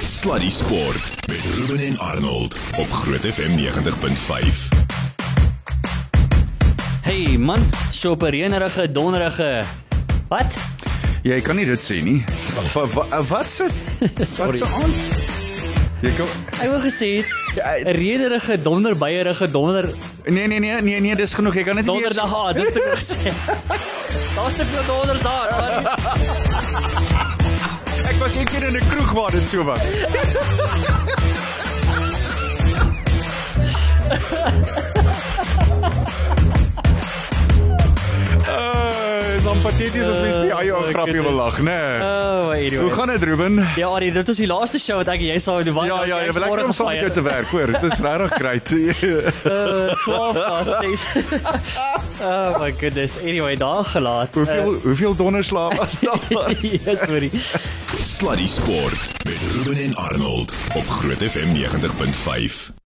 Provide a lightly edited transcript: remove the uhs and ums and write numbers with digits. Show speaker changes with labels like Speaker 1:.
Speaker 1: Sluddy Sport met Ruben en Arnold op Groot FM 90.5.
Speaker 2: Hey man, so op 'n reënerige, donderige. Wat?
Speaker 3: Jy kan nie dit sê nie. Wat se?
Speaker 2: Sorry.
Speaker 3: Wat se aan? Jy kan
Speaker 2: Ek wou gesê 'n reënerige, donderbuierige,
Speaker 3: Nee, dis genoeg. Jy kan dit nie
Speaker 2: donderdag, dis te gesê. Daar's te veel donders daar, man.
Speaker 3: Ek was een keer in 'n kroeg waar dit so was. Is dan pateties as mens nie jou grapjie wil lag, né?
Speaker 2: Oh, anyway.
Speaker 3: Hoe gaan dit, Ruben?
Speaker 2: Ja, Arie, dit was die laaste show wat ek en jy sou doen.
Speaker 3: Ja, jy wil lekker om saam met jou te werk, hoor. Dit is regtig great.
Speaker 2: 12 past, please. Oh my goodness. Anyway, daar gelaat.
Speaker 3: Hoeveel donderslaap was daar?
Speaker 2: Yes, sorry.
Speaker 1: Sluddy Sport met Ruben en Arnold op Groot FM 90.5.